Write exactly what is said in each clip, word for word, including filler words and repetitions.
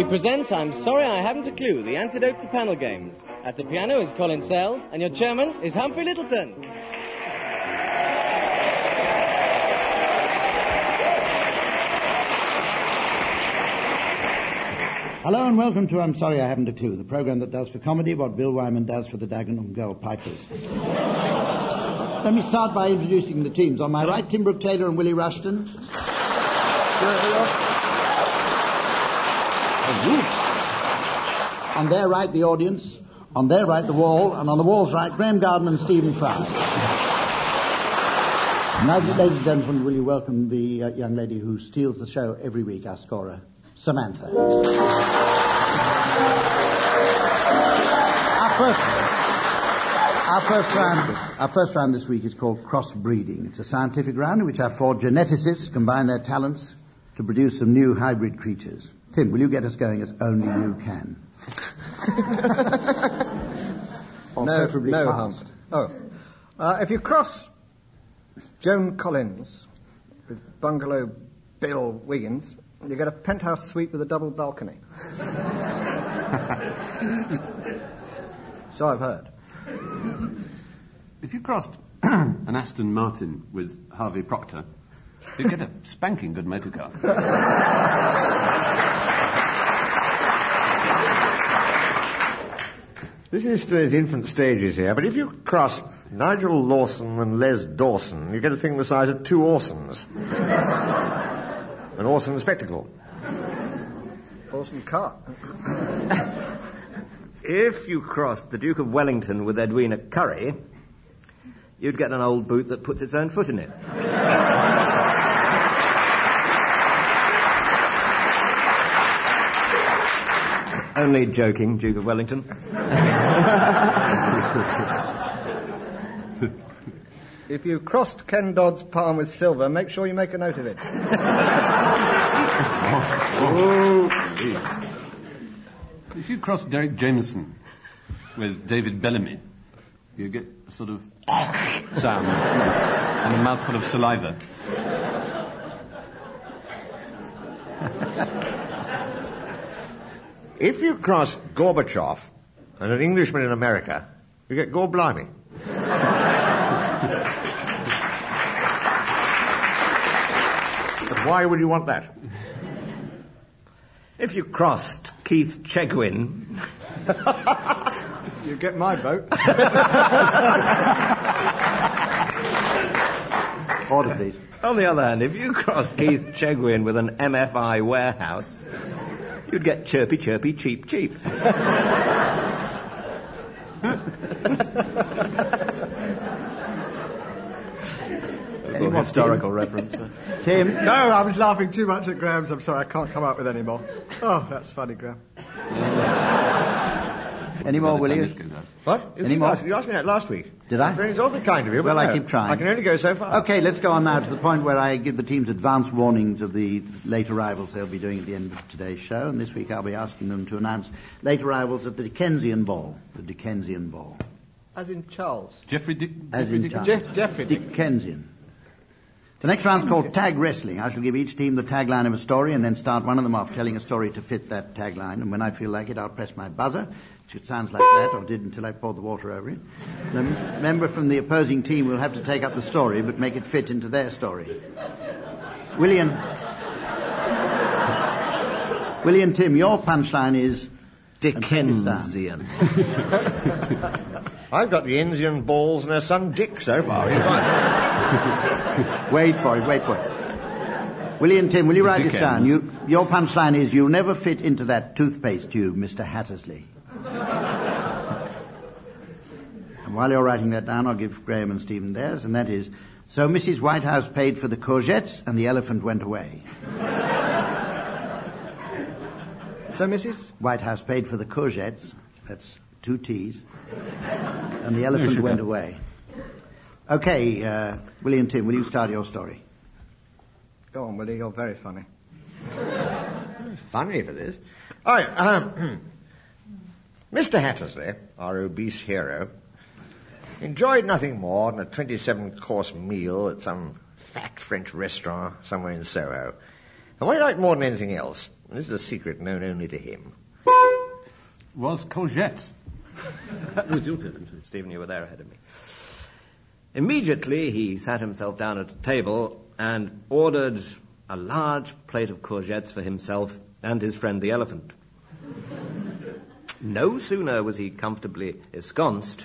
present I'm Sorry I Haven't a Clue, the antidote to panel games. At the piano is Colin Sell, and your chairman is Humphrey Littleton. Hello and welcome to I'm Sorry I Haven't a Clue, the programme that does for comedy what Bill Wyman does for the Dagenham Girl Pipers. Let me start by introducing the teams. On my right, Tim Brooke-Taylor and Willie Rushton. On their right, the audience. On their right, the wall. And on the wall's right, Graham Garden and Stephen Fry. Now, ladies and gentlemen, will you welcome the uh, young lady who steals the show every week, our scorer, Samantha. Our first, our first round, our first round this week is called crossbreeding. It's a scientific round in which our four geneticists combine their talents to produce some new hybrid creatures. Tim, will you get us going as only you can? Or no, preferably no, fast. Hump. Oh, uh, if you cross Joan Collins with Bungalow Bill Wiggins, you get a penthouse suite with a double balcony. So I've heard. If you crossed an Aston Martin with Harvey Procter, you'd get a spanking good motor car. This is still his infant stages here, but if you cross Nigel Lawson and Les Dawson, you get a thing the size of two Orsons. An Orson spectacle. Orson car. If you crossed the Duke of Wellington with Edwina Curry, you'd get an old boot that puts its own foot in it. Only joking, Duke of Wellington. If you crossed Ken Dodd's palm with silver, make sure you make a note of it. Oh, if you cross Derek Jameson with David Bellamy, you get a sort of sound and a mouthful of saliva. If you cross Gorbachev and an Englishman in America, you get Gorblimey. But why would you want that? If you crossed Keith Chegwin... You get my vote. Order, please. On the other hand, if you crossed Keith Chegwin with an M F I warehouse, you'd get chirpy, chirpy, cheap, cheap. Any more historical reference? Tim? No, I was laughing too much at Graham's. I'm sorry, I can't come up with any more. Oh, that's funny, Graham. Any more, Willie? What? Any you more? Asked, you asked me that last week. Did I? It's awfully kind of you. Well, but I no, keep trying. I can only go so far. Okay, let's go on now to the point where I give the teams advance warnings of the late arrivals they'll be doing at the end of today's show. And this week I'll be asking them to announce late arrivals at the Dickensian Ball. The Dickensian Ball. As in Charles. Jeffrey Dick... As Jeffrey in Dick... Charles. Je- Jeffrey Dick. Dickensian. The next round's called Tag Wrestling. I shall give each team the tagline of a story and then start one of them off telling a story to fit that tagline. And when I feel like it, I'll press my buzzer. It sounds like that, or did until I poured the water over it. The member from the opposing team will have to take up the story, but make it fit into their story. William... William Tim, your punchline is... Dickensian. I've got the Enzian balls and her son Dick so far. Wait for it, wait for it. William Tim, will you write this down? You, your punchline is, you'll never fit into that toothpaste tube, Mister Hattersley. And while you're writing that down, I'll give Graham and Stephen theirs, and that is, so Missus Whitehouse paid for the courgettes and the elephant went away. So, Missus Whitehouse paid for the courgettes, that's two T's, and the elephant no, went away. Okay, uh, William Tim, will you start your story? Go on, Willie, you're very funny. Funny for this. All right, um, Mister Hattersley, our obese hero, enjoyed nothing more than a twenty-seven course meal at some fat French restaurant somewhere in Soho. And what he liked more than anything else, and this is a secret known only to him, was courgettes. It was your turn. Stephen, you were there ahead of me. Immediately, he sat himself down at a table and ordered a large plate of courgettes for himself and his friend the elephant. No sooner was he comfortably ensconced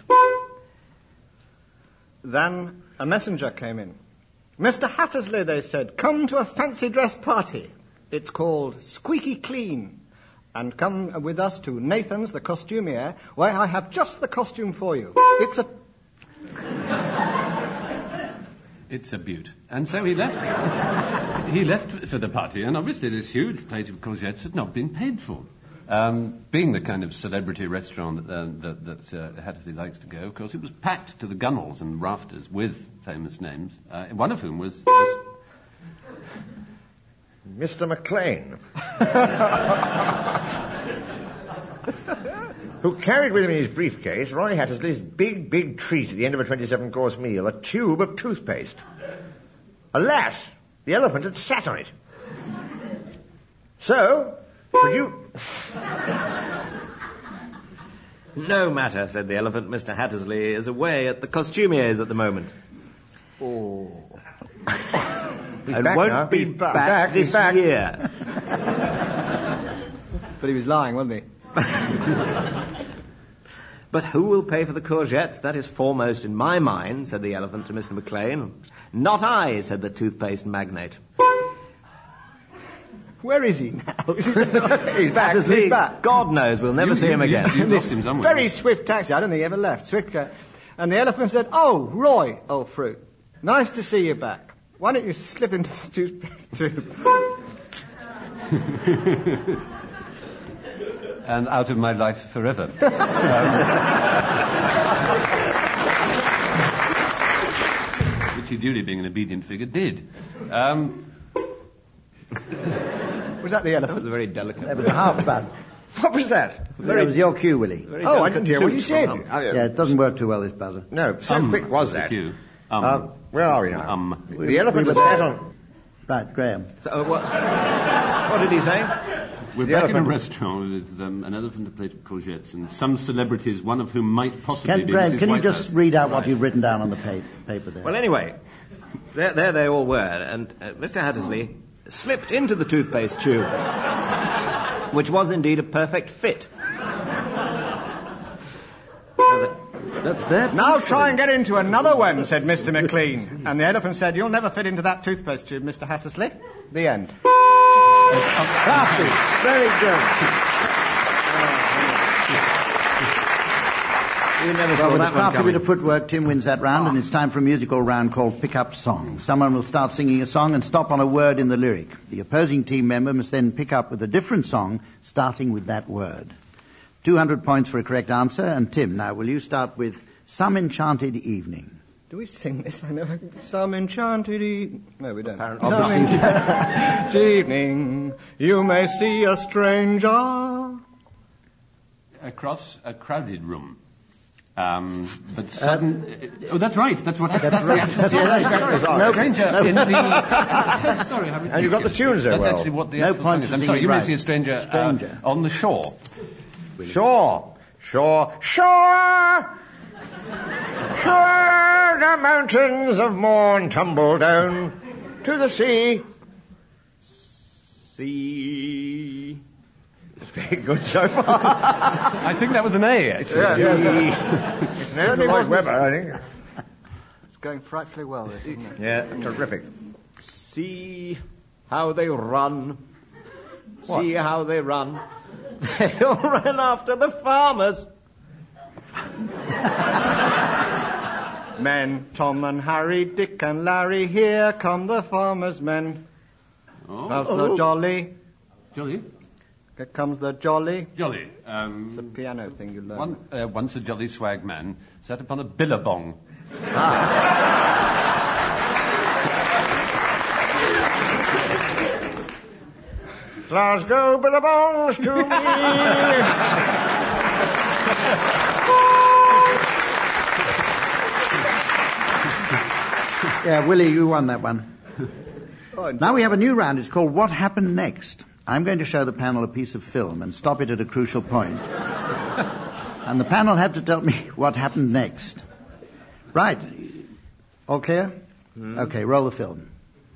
Then a messenger came in. Mister Hattersley, they said, come to a fancy dress party. It's called Squeaky Clean. And come with us to Nathan's, the costumier, where I have just the costume for you. It's a... It's a beaut. And so he left. He left for the party, and obviously this huge plate of courgettes had not been paid for. Um, being the kind of celebrity restaurant that, uh, that, that uh, Hattersley likes to go, of course, it was packed to the gunnels and rafters with famous names, uh, one of whom was... was Mister McLean, who carried with him in his briefcase Roy Hattersley's big, big treat at the end of a twenty-seven course meal, a tube of toothpaste. Alas, the elephant had sat on it. So, could you... No matter, said the elephant. Mister Hattersley is away at the costumier's at the moment. Oh. He's and back won't now. be He's back, back. this He's back. year. But he was lying, wasn't he? But who will pay for the courgettes? That is foremost in my mind, said the elephant to Mister McLean. Not I, said the toothpaste magnate. Where is he now? He's back. Hattersley, He's back. God knows, we'll never You- see him you- again. you lost him somewhere. Very swift taxi. I don't think he ever left. Swift, uh, and the elephant said, oh, Roy, old fruit. Nice to see you back. Why don't you slip into the toothpaste tube? and out of my life forever. um, which he, duly being an obedient figure, did. Um, Was that the That elephant? was very delicate. That was a half bad. What was that? That was your cue, Willie. Very Oh, I delicate didn't hear what you tooth said. from Hump. Oh, Yeah, it doesn't work too well, this buzzer. No, so um, quick was the that. cue. Um, Uh, where are we now? um. The elephant was sat on... Right, Graham. So, uh, what, what did he say? We're The back in a elephant- restaurant with um, an elephant, a plate of courgettes, and some celebrities, one of whom might possibly Can, be Graham, Missus can you Whitehouse. just read out what you've written down on the pa- paper there? Well, anyway, there, there they all were, and uh, Mister Hattersley slipped into the toothpaste tube, which was indeed a perfect fit. That's their... Now try and get into another one, said Mister McLean. And the elephant said, you'll never fit into that toothpaste tube, Mister Hattersley. The end. Classy. Very good. You never Well, saw with a that one crafty bit coming. of footwork, Tim wins that round, and it's time for a musical round called Pick Up Song. Someone will start singing a song and stop on a word in the lyric. The opposing team member must then pick up with a different song, starting with that word. two hundred points for a correct answer, and Tim, now will you start with Some Enchanted Evening? Do we sing this? I know. Some enchanted evening. No, we don't. Apparently. Some enchanted evening, you may see a stranger. Across a crowded room. Um, but sudden... Uh, oh, that's right. That's what... That's, that's the actual song. That's Sorry. right. Stranger in the... Sorry, how And you've got the tunes there That's well. actually what the No actual song points is. for I'm singing sorry, you may right. see a stranger, Stranger. Uh, on the shore. Shore, shore, shore! Shore, the mountains of morn tumble down to the sea. See. It's very good so far. I think that was an A, actually. Yeah, yeah, yeah. It's an Andrew Lloyd Webber, I think. It's going frightfully well, this, isn't it? Yeah, terrific. See how they run. See how they run. They'll run after the farmers. Men, Tom and Harry, Dick and Larry, here come the farmers' men. Oh, How's the jolly? jolly. Here comes the jolly. Jolly. The Um, piano thing you learned. one, uh, once a jolly swag man sat upon a billabong. Glasgow billabongs to me. Yeah, Willie, you won that one. Oh, Now we have a new round. It's called What Happened Next. I'm going to show the panel a piece of film and stop it at a crucial point. And the panel have to tell me what happened next. Right. All clear? Mm. Okay, roll the film.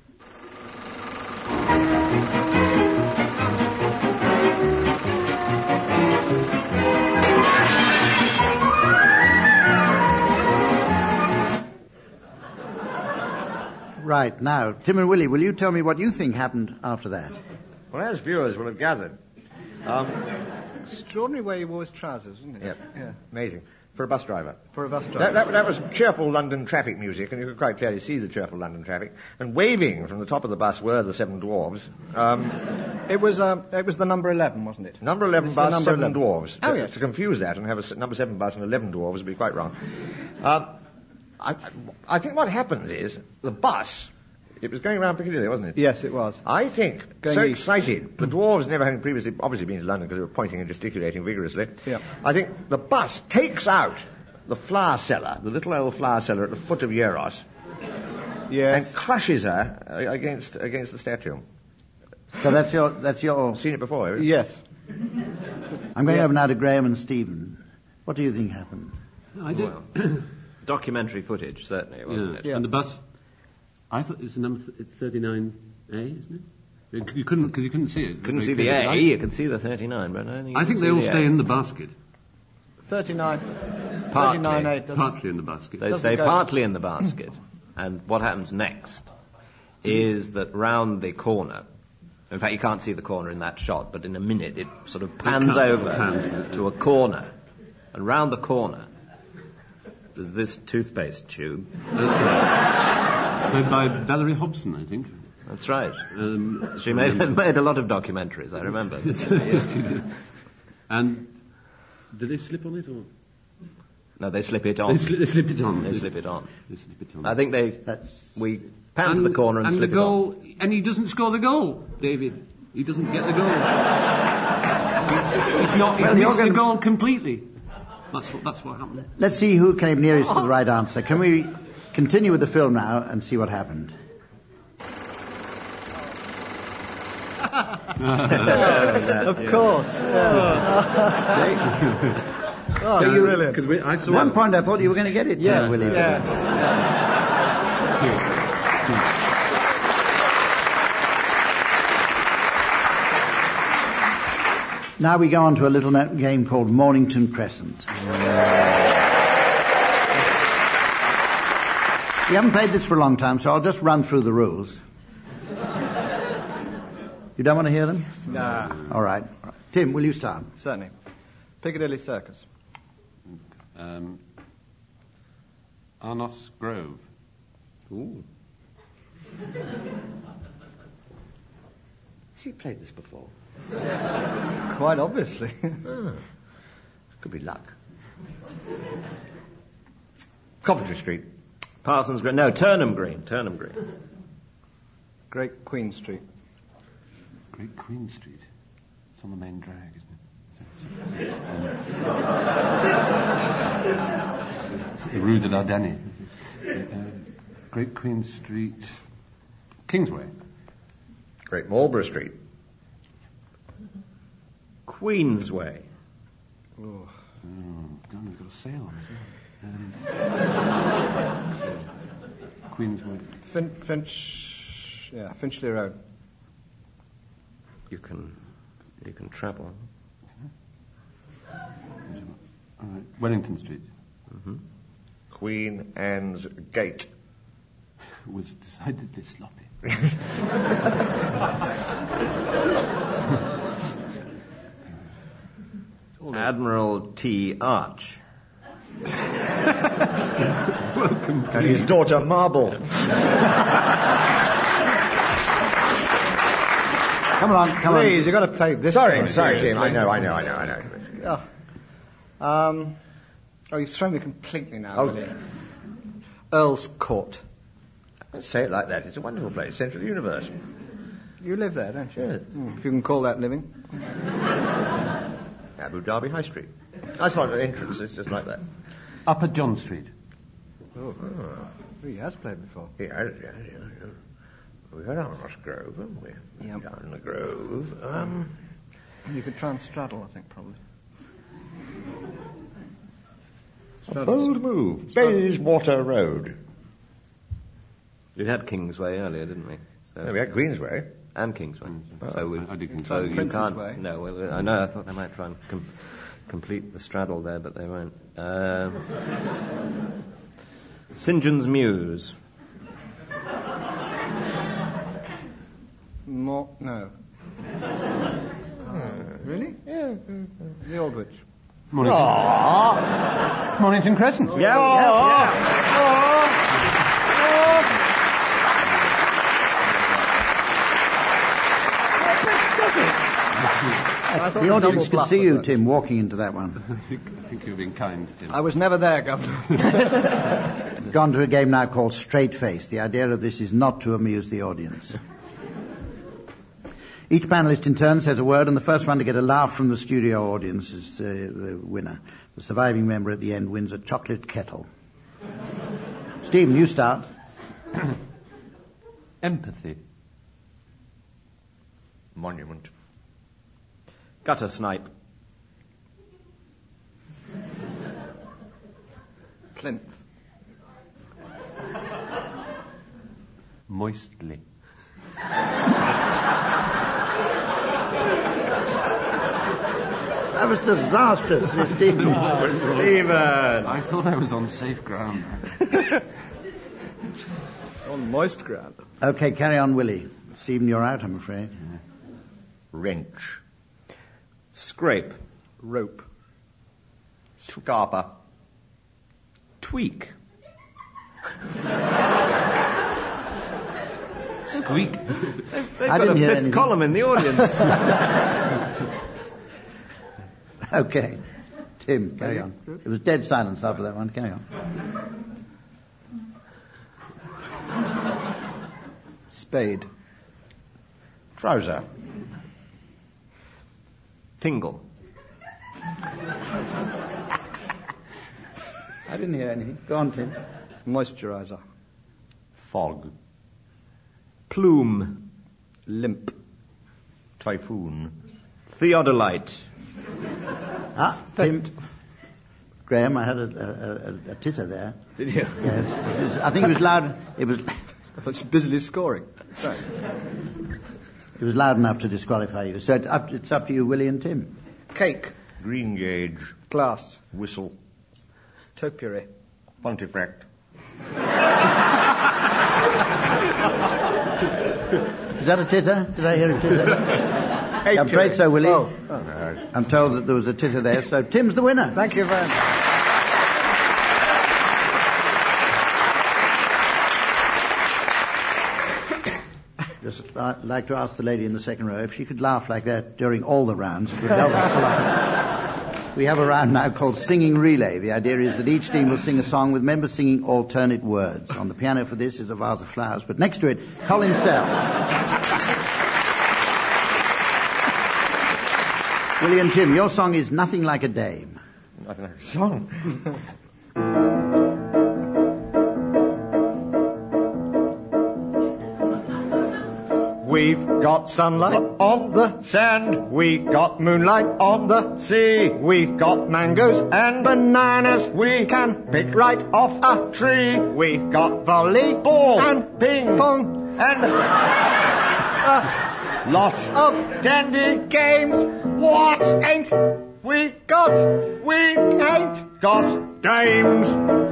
Right, now, Tim and Willie, will you tell me what you think happened after that? Well, as viewers will have gathered, um, extraordinary way he wore his trousers, isn't it? Yep. Yeah. Amazing. For a bus driver. For a bus driver. That, that, that was cheerful London traffic music, and you could quite clearly see the cheerful London traffic. And waving from the top of the bus were the Seven Dwarves. Um, it was uh, it was the number eleven, wasn't it? Number eleven bus, number Seven eleven. Dwarves. Oh, to, yes. To confuse that and have a s- number seven bus and eleven dwarves would be quite wrong. Um, I, I think what happens is the bus. It was going around Piccadilly, wasn't it? Yes, it was. I think, going so east. excited, the dwarves never having previously obviously been to London because they were pointing and gesticulating vigorously. Yeah. I think the bus takes out the flower cellar, the little old flower cellar at the foot of Euros, Yes. and crushes her uh, against against the statue. So that's your... That's your... Seen it before, haven't you? Yes. I'm going Yeah. over now to Graham and Stephen. What do you think happened? I did. Well, documentary footage, certainly, wasn't Yeah. it? Yeah. And the bus, I thought it was the number th- thirty-nine A, isn't it? You couldn't, because you couldn't see it. Couldn't Very see the clearly. A, I- you can see the thirty-nine, but I don't think you I can think see they all the stay A. in the basket. thirty-nine. Partly. thirty-nine eight. doesn't it? Partly in the basket. They Doesn't stay go- partly in the basket, and what happens next is that round the corner, in fact you can't see the corner in that shot, but in a minute it sort of pans cuts, over pans. to a corner, and round the corner there's this toothpaste tube. That's right. Played by Valerie Hobson, I think. That's right. Um, She made, made a lot of documentaries, I remember. And did they slip on it or? No, they slip it on. They, sli- they slipped it on. They slip it on. They slip it on. I think they, That's... we pan to the corner and, and slip the it on. goal, and he doesn't score the goal, David. He doesn't get the goal. He's not. He's Well, you're missed the gonna- goal completely. That's what. That's what happened. Let's see who came nearest to the right answer. Can we continue with the film now and see what happened? Of course. Oh, you- brilliant. Because I saw At one point I thought you were going to get it. Yes. uh, Willie. Yeah. Now we go on to a little no- game called Mornington Crescent. We haven't played this for a long time, so I'll just run through the rules. You don't want to hear them? Nah, All right. Tim, will you start? certainly. Piccadilly Circus. Um, Arnos Grove. Ooh. Has he played this before? Quite obviously. Could be luck. Coventry Street. Parsons Green. No, Turnham Green. Turnham Green. Great Queen Street. Great Queen Street. It's on the main drag, isn't it? The Rue de la Danie. Uh, Great Queen Street. Kingsway. Great Marlborough Street. Queensway. Oh, God, we've got a sale on as well. Um, Queensway. Fin- Finch. Yeah, Finchley Road. You can, you can travel. All right. Wellington Street. Queen Anne's Gate. Was decidedly sloppy. Admiral T. Arch. And his daughter Marble. Come on, come on. Please, you've got to play this. Sorry, one sorry, seriously. Tim. I know, I know, I know, I know. Oh. Um, oh, you've thrown me completely now, Oh. Willie. Earl's Court. Don't say it like that. It's a wonderful place, centre of the universe. You live there, don't you? Yeah. Hmm, if you can call that living. Abu Dhabi High Street. That's not an entrance. It's just like that. Upper John Street. Oh, he has played before. Yeah, yeah, yeah, yeah. We go down Ross Grove, haven't we? Yep. Down in the Grove. Um, You could try and straddle, I think, probably. a bold move. Bayswater Road. We had Kingsway earlier, didn't we? So, No, we had Queensway. and Kingsway. so we, I did Kingsway. so you Prince's can't. Way. No, well, I know. I thought they might try and com- complete the straddle there, but they won't. Um, Saint John's Mews. More, no. Really? Yeah. The Aldwych. Mornington, Mornington Crescent. Yeah, I thought The the audience double could bluff see was you, that. Tim, walking into that one. I think, I think you've been kind, Tim. I was never there, Governor. It's gone to a game now called Straight Face. The idea of this is not to amuse the audience. Each panelist in turn says a word, and the first one to get a laugh from the studio audience is uh, the winner. The surviving member at the end wins a chocolate kettle. Stephen, you start. Empathy. Monument. Gutter snipe. Plinth. Moistly. That was disastrous, Stephen. Stephen! I thought I was on safe ground. On moist ground. Okay, carry on, Willie. Stephen, you're out, I'm afraid. Wrench. Scrape. Rope. Scarper. Tweak. Squeak. They've I got didn't a hear fifth anything. column in the audience. Okay. Tim, carry on. It was dead silence after that one. Carry on. Spade. Trouser. Tingle. I didn't hear anything. Go on, Tim. Moisturizer. Fog. Plume. Limp. Typhoon. Theodolite. Ah, Tim. Graham, I had a, a, a, a titter there. Did you? Yes. It was, I think it was loud. It was. I thought you were busily scoring. Sorry. It was loud enough to disqualify you. So it's up, it's up to you, Willie and Tim. Cake. Green gauge. Glass. Whistle. Topiary. Pontifect. Is that a titter? Did I hear a titter? I'm afraid so, Willie. Oh. I'm told that there was a titter there, so Tim's the winner. Thank you very much. Just I'd like to ask the lady in the second row if she could laugh like that during all the rounds. It would help us a lot. We have a round now called Singing Relay. The idea is that each team will sing a song with members singing alternate words. On the piano for this is a vase of flowers, but next to it, Colin Sell. Willie and Tim, your song is Nothing Like a Dame. I don't know. Song. We've got sunlight on the sand. We got moonlight on the sea. We got mangoes and bananas we can pick right off a tree. We got volleyball and ping pong and a lot of dandy games. What ain't we got? We ain't got dames.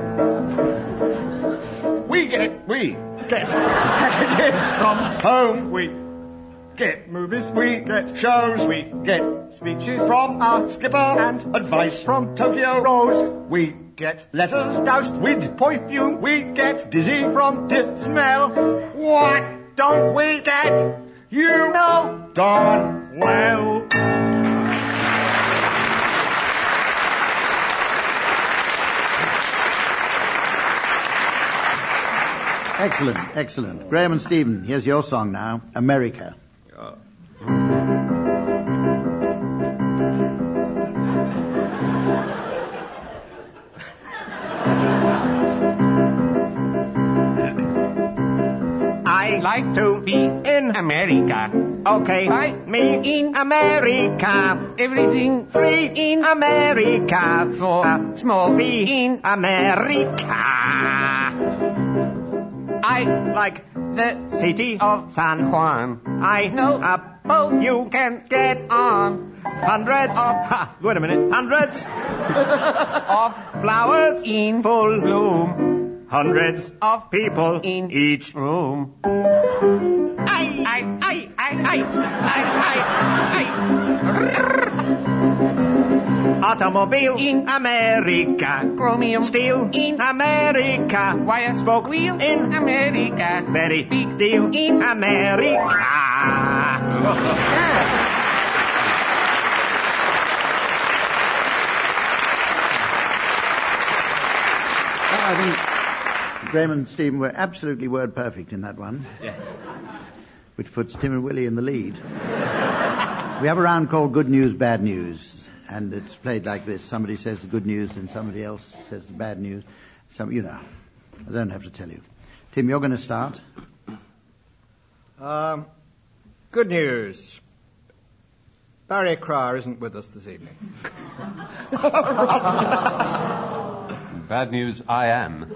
We get, we get packages from home. We get movies, we get shows, we get speeches from our skipper and advice from Tokyo Rose. We get letters doused with perfume. We get dizzy from the smell. What don't we get? You know darn well. Excellent, excellent. Graham and Stephen, here's your song now, America. I like to be in America. Okay, find me in America. Everything free in America. For a small fee in America. I like the city of San Juan. I know a boat you can get on. Hundreds of, ha, wait a minute, hundreds of flowers in full bloom. Hundreds of people in each room. Ay, ay, ay, ay, ay, ay, ay, ay. Automobile in America. Chromium steel in America. Wire spoke wheel in America. Very big deal in America. I think Graham and Stephen were absolutely word perfect in that one. Yes. Which puts Tim and Willie in the lead. We have a round called Good News, Bad News. And it's played like this. Somebody says the good news and somebody else says the bad news. Some, you know, I don't have to tell you. Tim, you're going to start. Um, good news. Barry Cryer isn't with us this evening. Bad news, I am.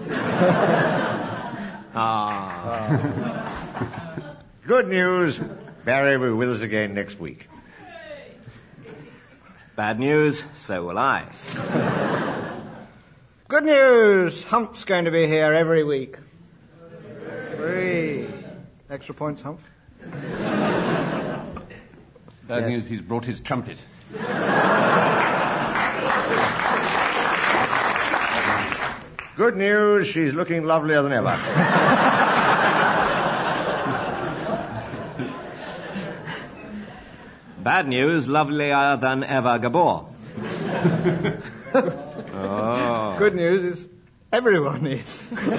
Ah. Good news. Barry will be with us again next week. Bad news, so will I. Good news. Hump's going to be here every week. Three. Extra points, Hump. Bad Yes. news, he's brought his trumpet. Good news, she's looking lovelier than ever. Bad news, lovelier than ever Gabor. Oh. Good news is everyone is.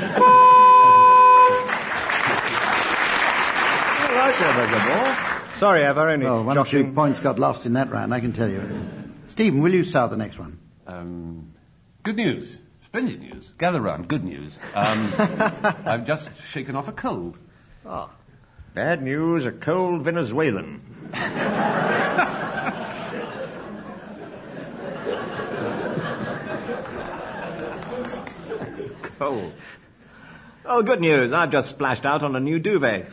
All right, Ever Gabor. Sorry, Ever, only Oh, one or two joshing. points got lost in that round, I can tell you. Stephen, will you start the next one? Um, good news. Splendid news. Gather round. Good news. Um, I've just shaken off a cold. Oh. Bad news, a cold Venezuelan. Cold. Oh, good news. I've just splashed out on a new duvet.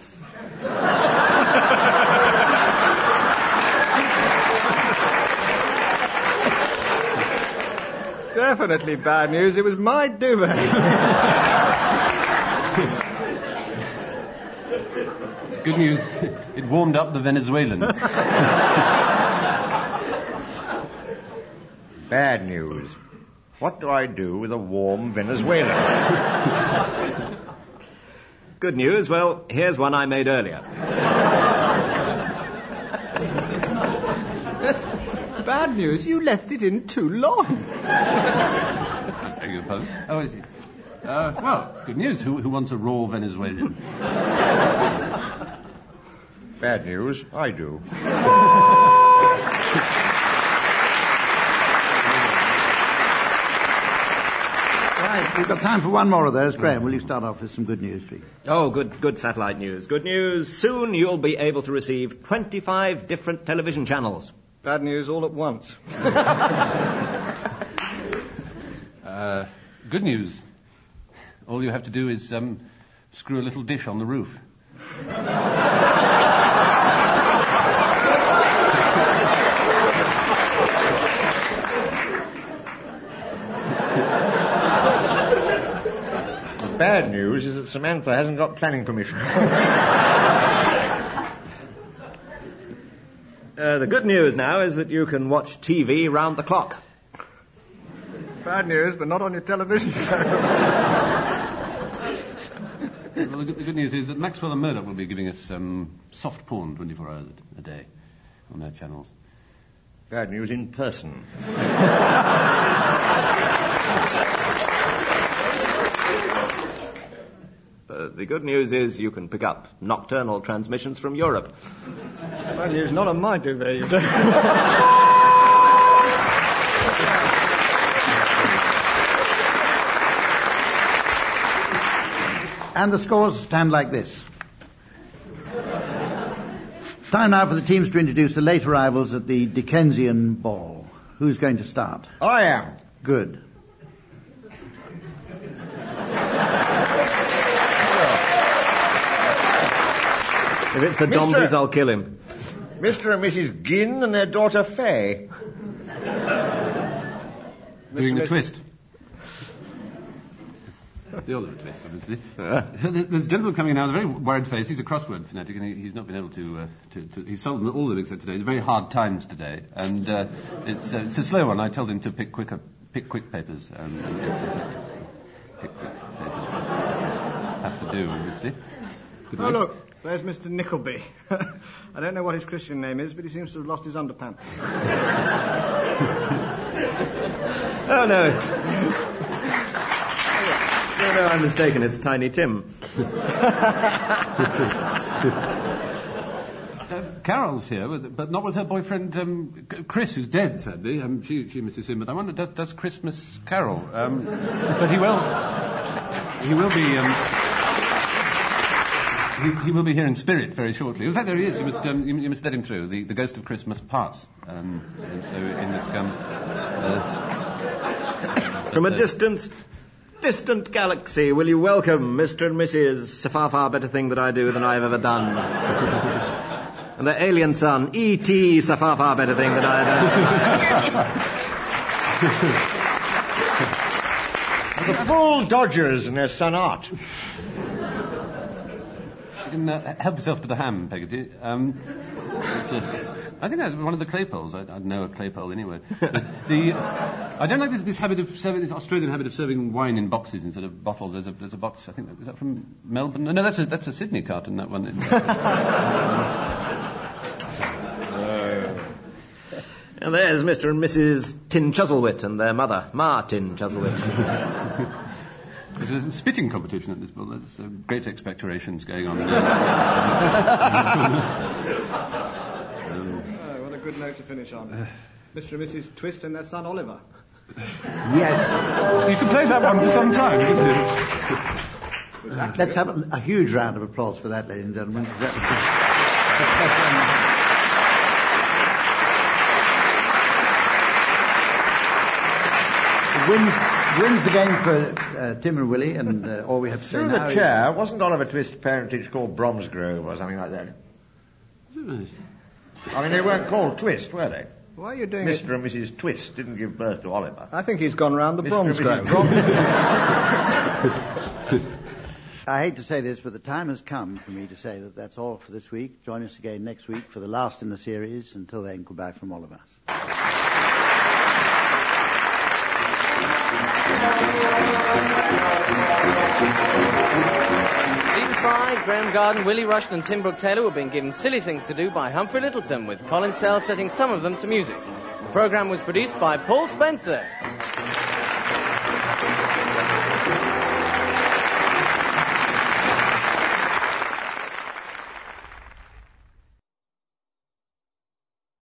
Definitely bad news. It was my duvet. Good news. It warmed up the Venezuelan. Bad news. What do I do with a warm Venezuelan? Good news. Well, here's one I made earlier. Bad news. You left it in too long. I beg your pardon. Oh, is it? Uh, well, good news. Who, who wants a raw Venezuelan? Bad news, I do. Right, we've got time for one more of those. Graham, will you start off with some good news, please? Oh, good, good satellite news. Good news. Soon you'll be able to receive twenty-five different television channels. Bad news all at once. Uh, good news. All you have to do is um, screw a little dish on the roof. The bad news is that Samantha hasn't got planning permission. Uh, the good news now is that you can watch T V round the clock. Bad news, but not on your television show. Well, the, good, the good news is that Maxwell and Murdoch will be giving us um, soft porn twenty-four hours a, a day on their channels. Bad news in person. Uh, the good news is you can pick up nocturnal transmissions from Europe. Bad news, not on my duvet, you do. And the scores stand like this. It's time now for the teams to introduce the late arrivals at the Dickensian ball. Who's going to start? I am. Good. If it's the Mister Dombeys, I'll kill him. Mister and Missus Ginn and their daughter Faye. Doing the twist. The Oliver twist, obviously. There's a gentleman coming in now with a very worried face. He's a crossword fanatic, and he, he's not been able to, uh, to, to... He's solved all of it except today. It's very hard times today, and uh, it's, uh, it's a slow one. I told him to pick quicker, pick quick papers. Um, and pick quick papers. Have to do, obviously. Good Oh, luck. look, there's Mister Nickleby. I don't know what his Christian name is, but he seems to have lost his underpants. Oh, no. No, no, I'm mistaken. It's Tiny Tim. Uh, Carol's here, but, but not with her boyfriend, um, Chris, who's dead, sadly. Um, she, she misses him, but I wonder, does, does Chris miss Carol? Um, but he will... He will be... Um, he, he will be here in spirit very shortly. In fact, there he is. You must, um, you, you must let him through. The, the ghost of Christmas pass. Um, and so in this come... Uh, From a distant, distant galaxy, will you welcome Mister and Missus a far, far better thing that I do than I've ever done. And their alien son, E T is a far, far better thing than I've done. The full Dodgers and their son Art. You can uh, help yourself to the ham, Peggotty. Um, but, uh, I think that's one of the Claypoles. I, I know a Claypole anyway. the, the, I don't like this, this habit of serving, this Australian habit of serving wine in boxes instead of bottles. There's a, there's a box, I think, is that from Melbourne? No, no that's a, that's a Sydney carton, that one. And there's Mister and Missus Tin Chuzzlewit and their mother, Ma Tin Chuzzlewit. There's a spitting competition at this ball. There's uh, great expectorations going on there. Oh, what a good note to finish on. Mister and Missus Twist and their son Oliver. Yes. You can play that one for some time, couldn't you? Let's have a, a huge round of applause for that, ladies and gentlemen. That was, wins, wins the game for uh, Tim and Willie, and uh, all we have to say Through now the is... chair, wasn't Oliver Twist's parentage called Bromsgrove or something like that? I mean, they weren't called Twist, were they? Why are you doing Mister it? and Missus Twist didn't give birth to Oliver. I think he's gone round the Mister and Bronze Missus Grove. I hate to say this, but the time has come for me to say that that's all for this week. Join us again next week for the last in the series. Until then, goodbye from all of us. Stephen Fry, Graham Garden, Willie Rushton and Tim Brooke-Taylor were being given silly things to do by Humphrey Littleton, with Colin Sell setting some of them to music. The programme was produced by Paul Spencer.